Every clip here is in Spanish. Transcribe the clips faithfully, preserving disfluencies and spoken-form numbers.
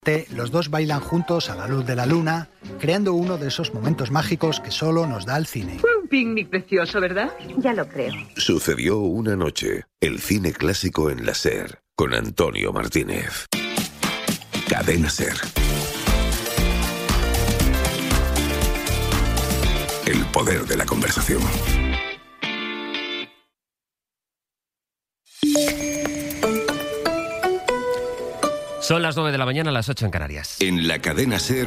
Los dos bailan juntos a la luz de la luna, creando uno de esos momentos mágicos que solo nos da el cine. Fue un picnic precioso, ¿verdad? Ya lo creo. Sucedió una noche. El cine clásico en la SER, con Antonio Martínez. Cadena SER. El poder de la conversación. Son las nueve de la mañana, las ocho en Canarias. En la cadena SER,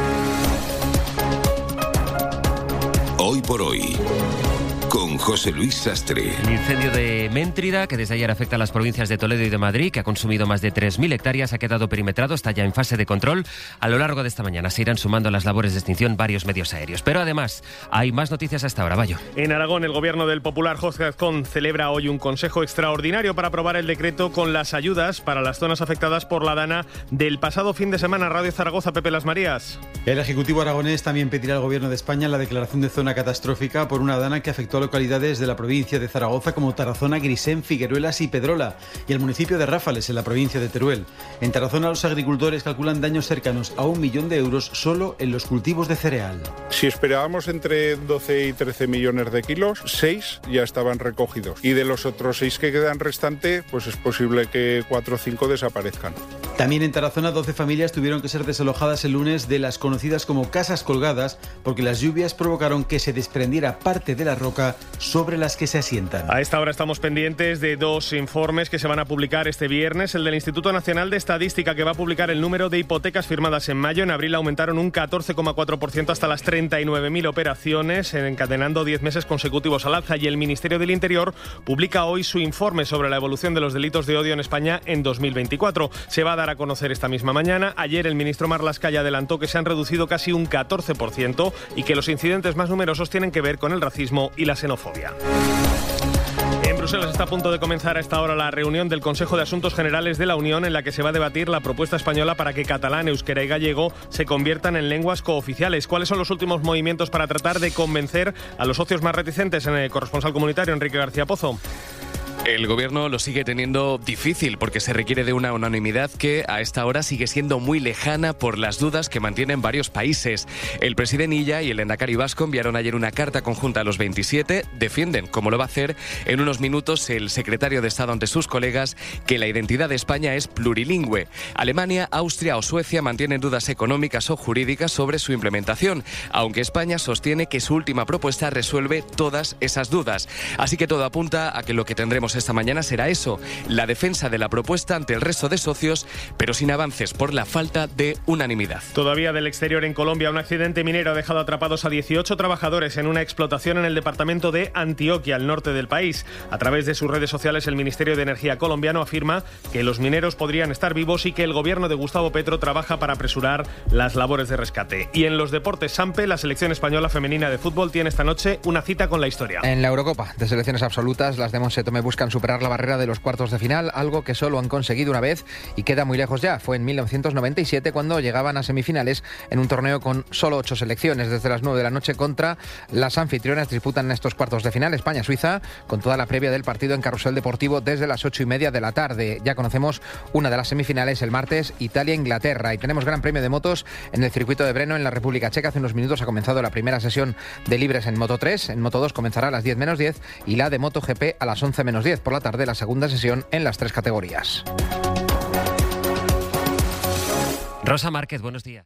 Hoy por Hoy, con José Luis Sastre. El incendio de Méntrida, que desde ayer afecta a las provincias de Toledo y de Madrid, que ha consumido más de tres mil hectáreas, ha quedado perimetrado, está ya en fase de control. A lo largo de esta mañana se irán sumando a las labores de extinción varios medios aéreos. Pero además, hay más noticias hasta ahora, Bayo. En Aragón, el gobierno del popular José Azcón celebra hoy un consejo extraordinario para aprobar el decreto con las ayudas para las zonas afectadas por la dana del pasado fin de semana. Radio Zaragoza, Pepe Las Marías. El Ejecutivo aragonés también pedirá al Gobierno de España la declaración de zona catastrófica por una dana que afectó a localidades de la provincia de Zaragoza como Tarazona, Grisén, Figueruelas y Pedrola, y el municipio de Ráfales, en la provincia de Teruel. En Tarazona, los agricultores calculan daños cercanos a un millón de euros solo en los cultivos de cereal. Si esperábamos entre doce y trece millones de kilos, seis ya estaban recogidos. Y de los otros seis que quedan restante, pues es posible que cuatro o cinco desaparezcan. También en Tarazona, doce familias tuvieron que ser desalojadas el lunes de las conocidas como casas colgadas porque las lluvias provocaron que se desprendiera parte de la roca sobre las que se asientan. A esta hora estamos pendientes de dos informes que se van a publicar este viernes. El del Instituto Nacional de Estadística, que va a publicar el número de hipotecas firmadas en mayo. En abril aumentaron un catorce coma cuatro por ciento hasta las treinta y nueve mil operaciones, encadenando diez meses consecutivos al alza. Y el Ministerio del Interior publica hoy su informe sobre la evolución de los delitos de odio en España en dos mil veinticuatro. Se va a dar a conocer esta misma mañana. Ayer el ministro Marlaska ya adelantó que se han reducido casi un catorce por ciento y que los incidentes más numerosos tienen que ver con el racismo y la xenofobia. En Bruselas está a punto de comenzar a esta hora la reunión del Consejo de Asuntos Generales de la Unión, en la que se va a debatir la propuesta española para que catalán, euskera y gallego se conviertan en lenguas cooficiales. ¿Cuáles son los últimos movimientos para tratar de convencer a los socios más reticentes? En el corresponsal comunitario, Enrique García Pozo. El gobierno lo sigue teniendo difícil porque se requiere de una unanimidad que a esta hora sigue siendo muy lejana por las dudas que mantienen varios países. El presidente Illa y el lehendakari vasco enviaron ayer una carta conjunta a los veintisiete. Defienden, como lo va a hacer en unos minutos el secretario de Estado ante sus colegas, que la identidad de España es plurilingüe. Alemania, Austria o Suecia mantienen dudas económicas o jurídicas sobre su implementación, aunque España sostiene que su última propuesta resuelve todas esas dudas. Así que todo apunta a que lo que tendremos esta mañana será eso, la defensa de la propuesta ante el resto de socios, pero sin avances por la falta de unanimidad. Todavía del exterior, en Colombia, un accidente minero ha dejado atrapados a dieciocho trabajadores en una explotación en el departamento de Antioquia, al norte del país. A través de sus redes sociales, el Ministerio de Energía colombiano afirma que los mineros podrían estar vivos y que el gobierno de Gustavo Petro trabaja para apresurar las labores de rescate. Y en los deportes, Sampe, la selección española femenina de fútbol tiene esta noche una cita con la historia. En la Eurocopa de selecciones absolutas, las de Monse Tomé buscan superar la barrera de los cuartos de final, algo que solo han conseguido una vez y queda muy lejos ya. Fue en mil novecientos noventa y siete cuando llegaban a semifinales en un torneo con solo ocho selecciones. Desde las nueve de la noche contra las anfitrionas disputan estos cuartos de final España-Suiza, con toda la previa del partido en Carrusel Deportivo desde las ocho y media de la tarde. Ya conocemos una de las semifinales el martes, Italia-Inglaterra, y tenemos gran premio de motos en el circuito de Brno en la República Checa. Hace unos minutos ha comenzado la primera sesión de libres en Moto tres, en Moto dos comenzará a las diez menos diez y la de MotoGP a las once menos diez. Por la tarde, la segunda sesión en las tres categorías. Rosa Márquez, buenos días.